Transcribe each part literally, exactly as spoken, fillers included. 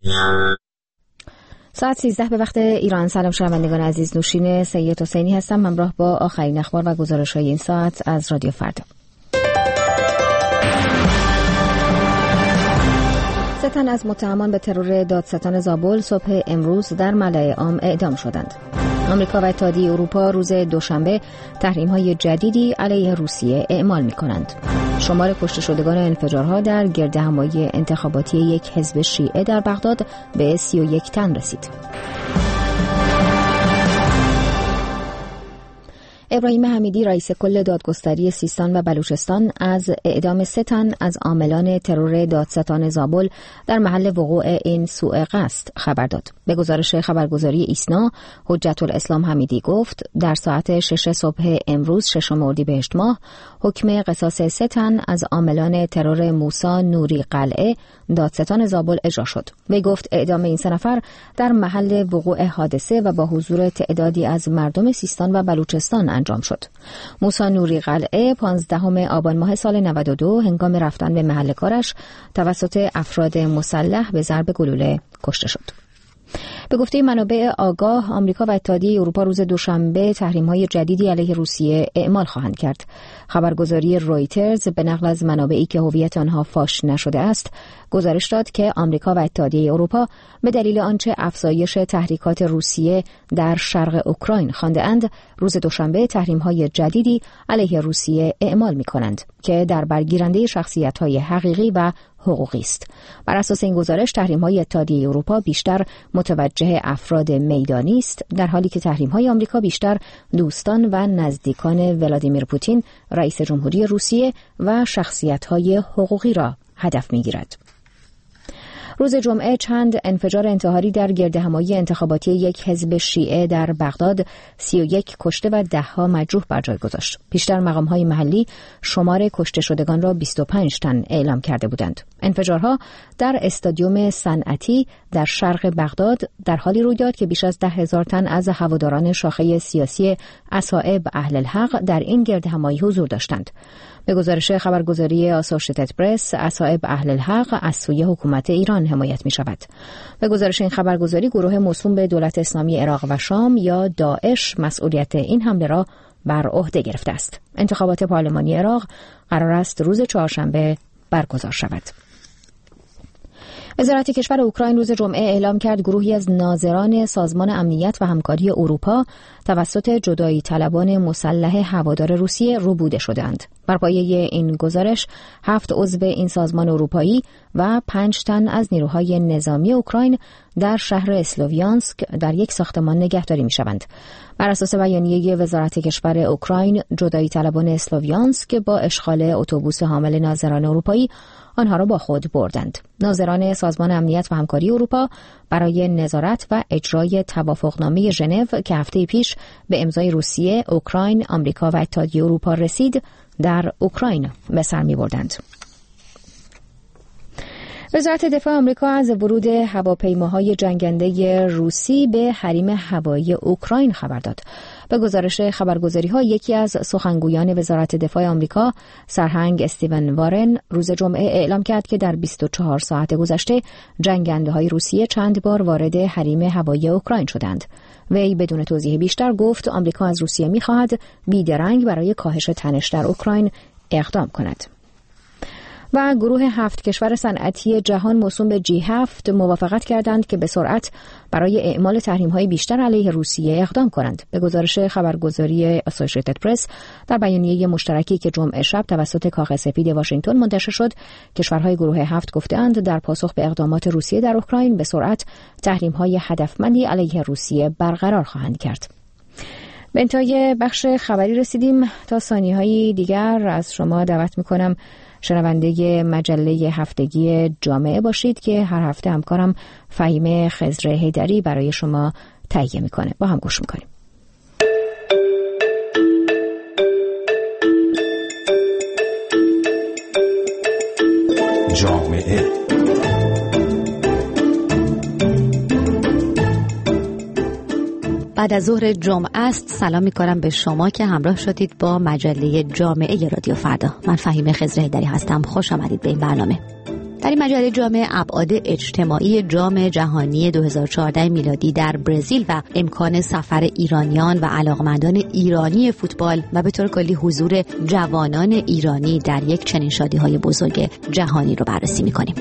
ساعت سیزده به وقت ایران. سلام شنوندگان عزیز، نوشین سید حسینی هستم همراه با آخرین اخبار و گزارش‌های این ساعت از رادیو فردا. سه تن از متهمان به ترور دادستان زابل صبح امروز در ملأ عام اعدام شدند. آمریکا و اتحادیه اروپا روز دوشنبه تحریم‌های جدیدی علیه روسیه اعمال می‌کنند. شمار کشته شدگان انفجارها در گردهمایی انتخاباتی یک حزب شیعه در بغداد به سی و یک تن رسید. ابراهیم حمیدی رئیس کل دادگستری سیستان و بلوچستان از اعدام سه تن از عاملان ترور دادستان زابل در محل وقوع این سوء قصد خبر داد. به گزارش خبرگزاری ایسنا، حجت الاسلام حمیدی گفت در ساعت شش صبح امروز ششم اردیبهشت ماه حکم قصاص سه تن از عاملان ترور موسی نوری قلعه دادستان زابل اجرا شد. وی گفت اعدام این سه نفر در محل وقوع حادثه و با حضور تعدادی از مردم سیستان و بلوچستان انجام شد. موسی نوری قلعه پانزدهم آبان ماه سال نود و دو هنگام رفتن به محل کارش توسط افراد مسلح به ضرب گلوله کشته شد. به گفته منابع آگاه، آمریکا و اتحادیه اروپا روز دوشنبه تحریم‌های جدیدی علیه روسیه اعمال خواهند کرد. خبرگزاری رویترز به نقل از منابعی که هویت آنها فاش نشده است، گزارش داد که آمریکا و اتحادیه اروپا به دلیل آنچه افزایش تحریکات روسیه در شرق اوکراین خوانده‌اند، روز دوشنبه تحریم‌های جدیدی علیه روسیه اعمال می‌کنند که در برگیرنده شخصیت‌های حقیقی و حقوقی است. بر اساس این گزارش تحریم‌های اتحادیه اروپا بیشتر متوجه افراد میدانی است، در حالی که تحریم‌های آمریکا بیشتر دوستان و نزدیکان ولادیمیر پوتین رئیس جمهوری روسیه و شخصیت‌های حقوقی را هدف می‌گیرد. روز جمعه چند انفجار انتحاری در گردهمایی انتخاباتی یک حزب شیعه در بغداد سی و یک کشته و ده ها مجروح بر جای گذاشت. پیشتر مقام‌های محلی شمار کشته شدگان را بیست و پنج تن اعلام کرده بودند. انفجارها در استادیوم صنعتی در شرق بغداد در حالی روی داد که بیش از ده هزار تن از هواداران شاخه سیاسی اصحاب اهل الحق در این گردهمایی حضور داشتند. به گزارش خبرگزاری آسوشیتد پرس، اصحاب اهل الحق از سوی حکومت ایران حمایت می شود. به گزارش این خبرگزاری، گروه موسوم به دولت اسلامی عراق و شام یا داعش مسئولیت این حمله را بر عهده گرفته است. انتخابات پارلمانی عراق قرار است روز چهارشنبه برگزار شود. وزارت کشور اوکراین روز جمعه اعلام کرد گروهی از ناظران سازمان امنیت و همکاری اروپا توسط جدایی طلبان مسلح هوادار روسیه ربوده شدند. بر پایه این گزارش هفت عضو این سازمان اروپایی و پنج تن از نیروهای نظامی اوکراین در شهر اسلوویانسک در یک ساختمان نگهداری می‌شوند. بر اساس بیانیه وزارت کشور اوکراین، جدایی طلبان اسلوویانسک با اشغال اتوبوس حامل ناظران اروپایی آنها را با خود بردند. ناظران سازمان امنیت و همکاری اروپا برای نظارت و اجرای توافقنامه ژنو که هفته پیش به امضای روسیه، اوکراین، آمریکا و اتحادیه اروپا رسید، در اوکراین به سر می‌بردند. وزارت دفاع آمریکا از ورود هواپیماهای جنگنده روسی به حریم هوایی اوکراین خبر داد. به گزارش خبرگزاری‌ها، یکی از سخنگویان وزارت دفاع آمریکا، سرهنگ استیون وارن، روز جمعه اعلام کرد که در بیست و چهار ساعت گذشته جنگنده‌های روسیه چند بار وارد حریم هوایی اوکراین شدند. وی بدون توضیح بیشتر گفت آمریکا از روسیه می‌خواهد بیدرنگ برای کاهش تنش در اوکراین اقدام کند. و گروه هفت کشور صنعتی جهان موسوم به جی هفت موافقت کردند که به سرعت برای اعمال تحریم‌های بیشتر علیه روسیه اقدام کنند. به گزارش خبرگزاری آسوشیتد پرس، در بیانیه مشترکی که جمعه شب توسط کاخ سفید واشنگتن منتشر شد، کشورهای گروه هفت گفتند در پاسخ به اقدامات روسیه در اوکراین به سرعت تحریم‌های هدفمندی علیه روسیه برقرار خواهند کرد. به انتهای بخش خبری رسیدیم. تا ثانیه‌های دیگر از شما دعوت می‌کنم شنونده مجله هفتگی جامعه باشید که هر هفته همکارم فهیمه خضر حیدری برای شما تهیه میکنه. با هم گوش میکنیم. جامعه بعد از ظهر جمعه است. سلام می‌کنم به شما که همراه شدید با مجله جامعه رادیو فردا. من فهیمه خضر حیدری هستم. خوش آمدید به این برنامه. در این مجله جام ابعاد اجتماعی جام جهانی دو هزار و چهارده میلادی در برزیل و امکان سفر ایرانیان و علاقمندان ایرانی فوتبال و به طور کلی حضور جوانان ایرانی در یک چنین شادی‌های بزرگ جهانی رو بررسی می‌کنیم.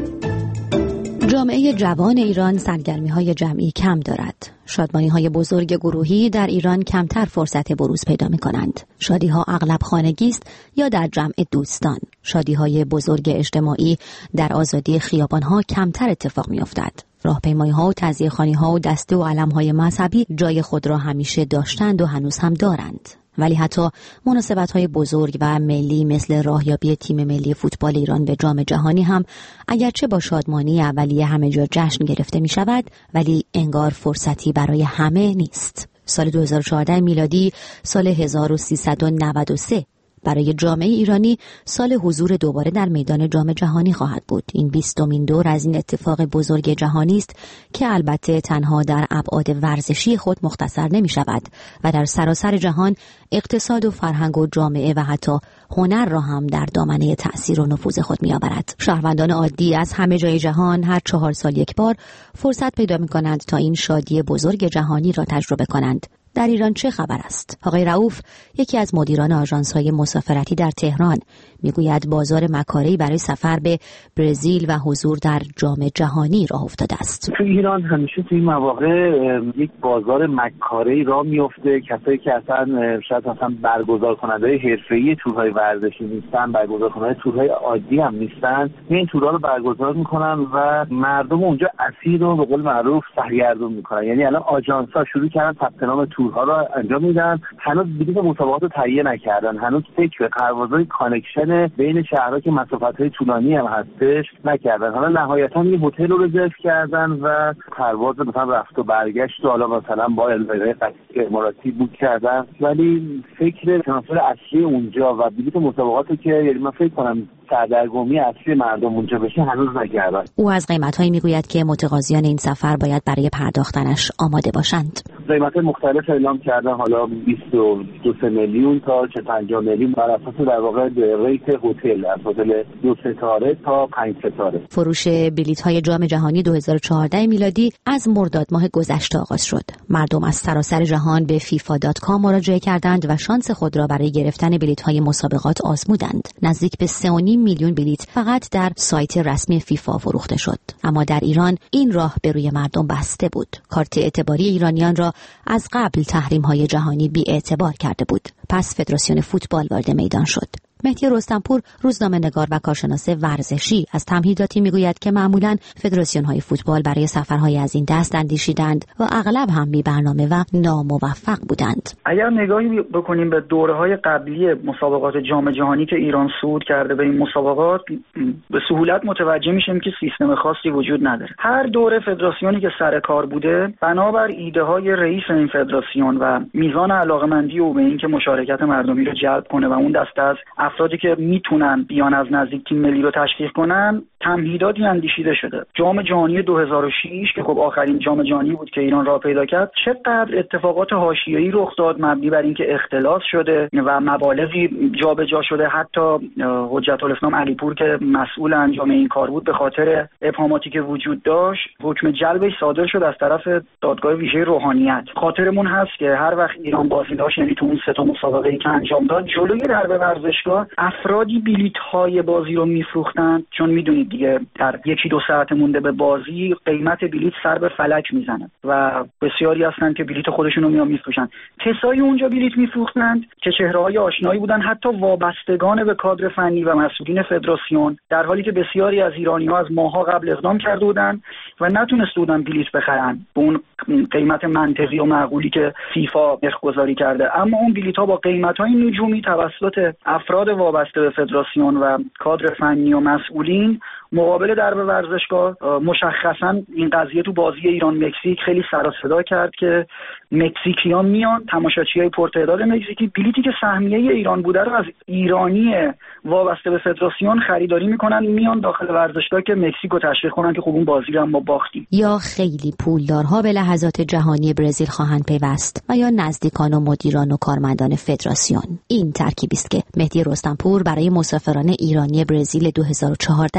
جامعه جوان ایران سرگرمی‌های جمعی کم دارد. شادمانی‌های بزرگ گروهی در ایران کمتر فرصت بروز پیدا می‌کنند. شادی‌ها اغلب خانگی است یا در جمع دوستان. شادی‌های بزرگ اجتماعی در آزادی خیابان‌ها کمتر اتفاق می‌افتد. راهپیمایی‌ها و تعزیه‌خوانی‌ها و دسته و علم‌های مذهبی جای خود را همیشه داشتند و هنوز هم دارند. ولی حتی مناسبت‌های بزرگ و ملی مثل راهیابی تیم ملی فوتبال ایران به جام جهانی هم اگرچه با شادمانی اولیه همه جا جشن گرفته می شود، ولی انگار فرصتی برای همه نیست. سال دو هزار و چهارده میلادی سال هزار و سیصد و نود و سه برای جامعه ایرانی سال حضور دوباره در میدان جام جهانی خواهد بود. این بیستمین دور از این اتفاق بزرگ جهانی است که البته تنها در ابعاد ورزشی خود مختصر نمی شود و در سراسر جهان اقتصاد و فرهنگ و جامعه و حتی هنر را هم در دامنه تأثیر و نفوذ خود می آورد. شهروندان عادی از همه جای جهان هر چهار سال یک بار فرصت پیدا می کنند تا این شادی بزرگ جهانی را تجربه کنند. در ایران چه خبر است؟ آقای رؤوف، یکی از مدیران آژانس‌های مسافرتی در تهران، میگوید بازار مکاره‌ای برای سفر به برزیل و حضور در جام جهانی راه افتاده است. تو ایران همیشه تو این مواقع یک بازار مکاره‌ای راه میفته. کسایی که اصلا شاید اصلا برگزار کننده حرفه‌ای تورهای ورزشی نیستن، برگزار کننده تورهای عادی هم نیستن، این تورها رو برگزار میکنن و مردم اونجا اسیر رو به قول معروف سرگردون میکنن. یعنی الان آژانس‌ها شروع کردن ثبت نام تورها رو انجام میدن، هنوز بلیط مسابقات رو تهیه نکردن، هنوز فکر به پروازهای کانکشن بین شهرها که مسافت‌های طولانی هم هستش نکردن. حالا نهایتا یه هتل رو رزرو کردن و پرواز مثلا رفت و برگشت و حالا مثلا با الویرای قطعی اماراتی بوک کردن، ولی فکر ترانسفر اصلی اونجا و بلیط مسابقاتی که یعنی من فکر کنم سردرگمی اصلی مردم اونجا بشه هنوز نکردن. او از قیمت‌هایی میگوید که متقاضیان این سفر باید برای پرداختنش آماده باشند. قیمت مختلف اعلام کردن، حالا بیست و دو میلیون تا پنجاه میلیون بر اساس در واقع ریت هتل، از هتل دو ستاره تا پنج ستاره. فروش بلیط‌های جام جهانی دو هزار و چهارده میلادی از مرداد ماه گذشته آغاز شد. مردم از سراسر جهان به فیفا دات کام مراجعه کردند و شانس خود را برای گرفتن بلیط‌های مسابقات آزمودند. نزدیک به سه و نیم میلیون بلیط فقط در سایت رسمی فیفا فروخته شد. اما در ایران این راه به روی مردم بسته بود. کارت اعتباری ایرانیان را از قبل تحریم‌های جهانی بی‌اعتبار کرده بود. پس فدراسیون فوتبال وارد میدان شد. مهدی رستمپور، روزنامه‌نگار و کارشناس ورزشی، از تمهیداتی میگوید که معمولاً فدراسیون‌های فوتبال برای سفرهای از این دست اندیشیدند و اغلب هم بی برنامه و ناموفق بودند. اگر نگاهی بکنیم به دوره‌های قبلی مسابقات جام جهانی که ایران صعود کرده به این مسابقات، به سهولت متوجه میشیم که سیستم خاصی وجود نداره. هر دوره فدراسیونی که سر کار بوده، بنابر ایده‌های رئیس این فدراسیون و میزان علاقه‌مندی او به اینکه مشارکت مردمی رو جلب کنه و اون دسته از افرادی که میتونن بیان از نزدیک تیم ملی رو تشویق کنن، تمهیداتی اندیشیده شده. جام جهانی دو هزار و شش که خب آخرین جام جهانی بود که ایران راه پیدا کرد، چقدر اتفاقات حاشیه‌ای رخ داد مبنی بر اینکه اختلاس شده و مبالغی جابجا شده. حتی حجت الاسلام علیپور که مسئول انجام این کار بود، به خاطر ابهاماتی که وجود داشت حکم جلبش صادر شد از طرف دادگاه ویژه روحانیت. خاطرمون هست که هر وقت ایران بازی داشت، یعنی تو اون سه تا مسابقه‌ای که انجام داد، جلوی درب ورزشگاه افرادی بلیط‌های بازی رو میفروختن، چون میدونید دیگه در یکی دو ساعت مونده به بازی قیمت بلیط سر به فلک میزنه و بسیاری هستن که بلیط خودشون رو میان میفروشن. کسایی اونجا بلیط میفروختند که چهره‌های آشنایی بودن، حتی وابستگان به کادر فنی و مسئولین فدراسیون، در حالی که بسیاری از ایرانی‌ها از ماه‌ها قبل اقدام کرده بودن و نتونسته بودن بلیط بخرن به اون قیمت منطقی و معقولی که فیفا نرخ‌گذاری کرده. اما اون بلیط‌ها با قیمت‌های نجومی توسط افراد وابسته به فدراسیون و کادر فنی و مسئولین مقابل درب ورزشگاه، مشخصا این قضیه تو بازی ایران مکزیک خیلی سر و صدا کرد که مکزیکیان میان، تماشاچیای پرتعداد مکزیکی بلیطی که سهمیه ایران بوده رو از ایرانی وابسته به فدراسیون خریداری میکنن، میان داخل ورزشگاه که مکزیکو تشویق کنن که خب اون بازی رو هم ما باختیم. یا خیلی پولدارها به لحظات جهانی برزیل خواهند پیوست و یا نزدیکان و مدیران و کارمندان فدراسیون. این ترکیبی است که مهدی رستمپور برای مسافران ایرانی برزیل دو هزار و چهارده فرض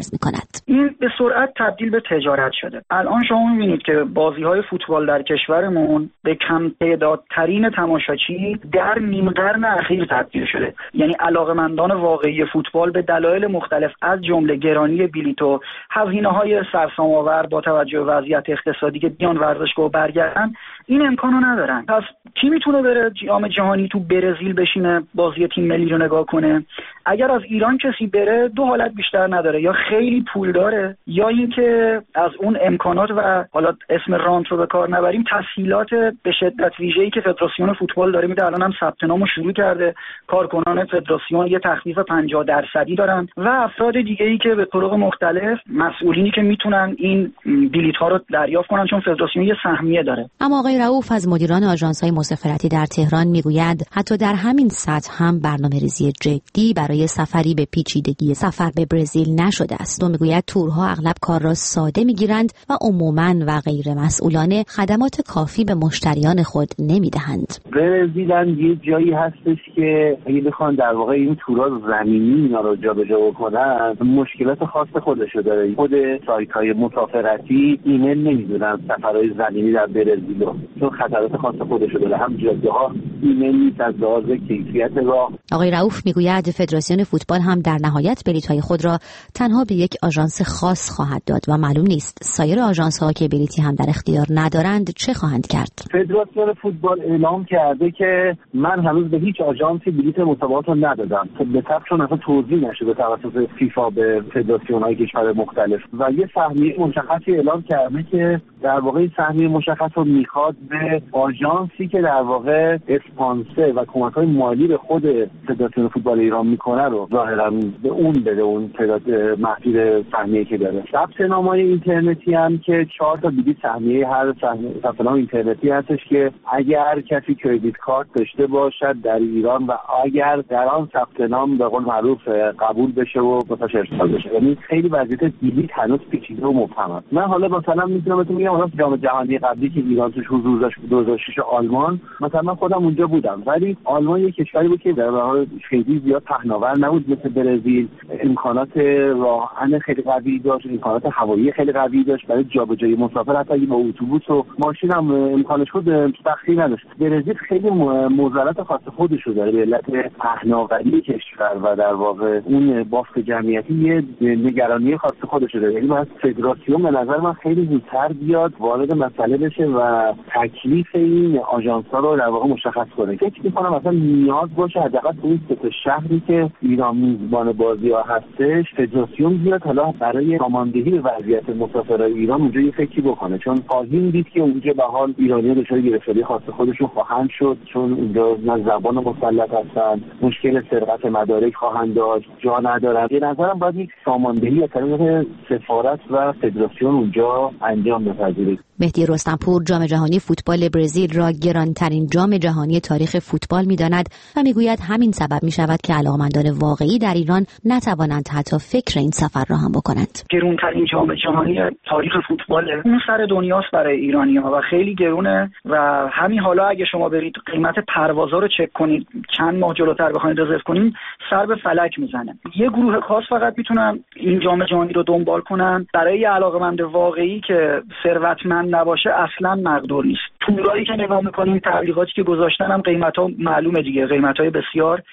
فرض می‌کند. این به سرعت تبدیل به تجارت شده. الان شما می‌بینید که بازی‌های فوتبال در کشورمون به کم تعدادترین تماشاچی در نیم قرن اخیر تبدیل شده. یعنی علاقه‌مندان واقعی فوتبال به دلایل مختلف از جمله گرانی بلیط و هزینه‌های سرسام‌آور با توجه به وضعیت اقتصادی که بیان ورزشگاه برگردن این امکانو ندارن. پس کی میتونه بره جام جهانی تو برزیل بشینه بازی تیم ملی رو نگاه کنه؟ اگر از ایران کسی بره دو حالت بیشتر نداره، یا خیلی پول داره یا اینکه از اون امکانات و حالا اسم رانت رو به کار نبریم تسهیلات به شدت ویژه‌ای که فدراسیون فوتبال داره میده. الان هم ثبت نامو شروع کرده، کارکنان فدراسیون یه تخفیف پنجاه درصدی دارن و افراد دیگه‌ای که به طرق مختلف مسئولینی که میتونن این بلیط‌ها رو دریافت کنن، چون فدراسیون یه سهمیه داره. اما آقای رؤوف از مدیران آژانس‌های مسافرتی در تهران میگوید حتی در همین سطح هم برنامه‌ریزی جدی برای سفری به پیچیدگی سفر به برزیل نشده است و میگوید تورها اغلب کار را ساده میگیرند و عموماً و غیر مسئولانه خدمات کافی به مشتریان خود نمیدهند. برزیل یه جایی هستش که اگه بخوان در واقع این تورا زمینی اینا رو جابجا بکنن مشکلات خاص خودشو داره. خود سایت‌های مسافرتی ایمیل نمیدونن سفرهای زمینی در برزیل چون خطرات خاص خودشو داره. هم جاده‌ها ایمیل نیست از لحاظ کیفیت راه. آقای رؤوف میگوید فدراسیون فوتبال هم در نهایت بلیط‌های خود را تنها به یک آژانس خاص خواهد داد و معلوم نیست سایر آژانس‌ها که بلیطی هم در اختیار ندارند چه خواهند کرد. فدراسیون فوتبال اعلام کرده که من هنوز به هیچ آژانسی بلیط مسابقات رو ندادم. به طبع چون اصلا توضیح نشده توسط فیفا به فدراسیون‌های کشور مختلف و یه سهمیه مشخصی اعلام کرده که در واقع این سهمیه مشخص رو میخواد به آژانسی که در واقع اسپانسر و کمک‌های مالی به خود فدراسیون فوتبال ایران میکنه رو ظاهراً به اون بده، اون تعداد محدود سهمیه‌ای که داره. ثبت نام‌های اینترنتی هم که چهار تا بلیط سهمیه هر ثبت نام اینترنتی هستش که اگر کسی کردیت کارت داشته باشد در ایران و اگر در آن ثبت نام به قول معروف قبول بشه و واسه ارسال بشه. یعنی خیلی وضعیت بلیط هنوز پیچیده و مبهم است. من حالا مثلا میتونم بهتون بگم مثلا جام جهانی قبلی که ایران توش حضور داشت دو هزار و شش آلمان، مثلا من خودم اونجا بودم، ولی آلمان یک کشوری بود که در واقع خیلی زیاد پهناور نبود مثل برزیل. امکانات راهن خیلی قوی داشت، امکانات هوایی خیلی قوی داشت برای جابجایی مسافر، حتی با اتوبوس و ماشین هم امکانش بود سختی نداشت. برزیل خیلی معضلات خاص خودش رو داره به علت پهناوری کشور و در واقع اون بافت جمعیتی یه نگرانی خاص خودش داره. یعنی باید فدراسیون به نظر من خیلی زودتر بیاد وارد مسئله بشه و تکلیف این آژانس‌ها رو در واقع مشخص کنه. فکر می‌کنم مثلا نیاز باشه حداقل تو این سه تا شهری که ایران میزبان بازی‌ها هستش فدراسیون بیاد حالا برای ساماندهی به وضعیت مسافرای ایران اونجا یه فکری بکنه، چون خواهیم دید که اونجا به حال ایرانی‌ها دچار گرفتاری خاص خودشون خواهند شد، چون اونجا نه زبان مسلط هستن، مشکل سرقت مدارک خواهند داشت، جا ندارن. به نظرم باید یک ساماندهی از طریق سفارت و فدراسیون اونجا انجام بپذیرید. مهدی رستمپور جام جهانی فوتبال برزیل را گرانترین جام جهانی تاریخ فوتبال می‌داند و می‌گوید همین سبب می‌شود که علاقه‌مندان واقعی در ایران نتوانند حتی فکر این سفر را هم بکنند. گرانترین جام جهانی تاریخ فوتبال اون سر دنیاست برای ایرانی‌ها و خیلی گرونه و همین حالا اگه شما برید قیمت پروازها رو چک کنید چند ماه جلوتر بخواید رزرو کنید سر به فلک میزنه. یه گروه خاص فقط میتونن این جام جهانی رو دنبال کنن. برای علاقه‌مند واقعی که ثروتمند نباشه اصلا مقدور نیست. پولایی که نگاه میکنیم تبلیغاتی که گذاشتن هم قیمتا معلومه دیگه، قیمتای بسیار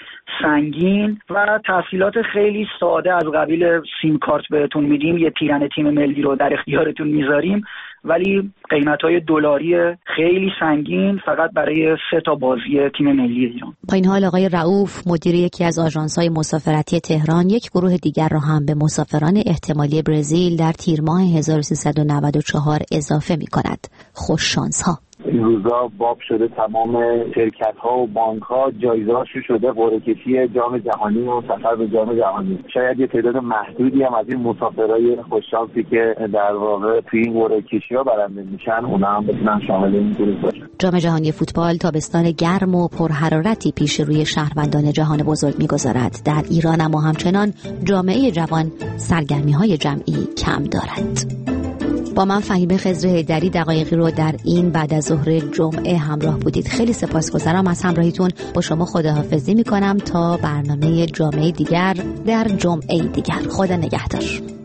سنگین و تسهیلات خیلی ساده از قبیل سیم کارت بهتون میدیم، یه پیرن تیم ملی رو در اختیارتون میذاریم، ولی قیمت‌های دلاری خیلی سنگین فقط برای سه تا بازی تیم ملی ایران. با این حال آقای رؤوف مدیر یکی از آژانس‌های مسافرتی تهران یک گروه دیگر را هم به مسافران احتمالی برزیل در تیر ماه هزار و سیصد و نود و چهار اضافه می‌کند. خوش شانس‌ها. این روزا باب شده تمام شرکت‌ها و بانک‌ها جایزه‌هاشون شده قرعه کشی جام جهانی و سفر به جام جهانی. شاید یه تعداد محدودی هم از این مسافرای خوششانسی که در واقع توی این قرعه کشی‌ها برنده میشن اونا هم بتونن شامل این گروه باشن. جام جهانی فوتبال تابستان گرم و پرحرارتی پیش روی شهروندان جهان بزرگ می‌گذارد. در ایران اما همچنان جامعه جوان سرگرمی‌های جمعی کم دارد. با من فهیمه خضر حیدری دقایقی رو در این بعد از ظهر جمعه همراه بودید. خیلی سپاسگزارم از همراهیتون. با شما خداحافظی میکنم تا برنامه جمعه دیگر در جمعه دیگر. خدا نگهدار.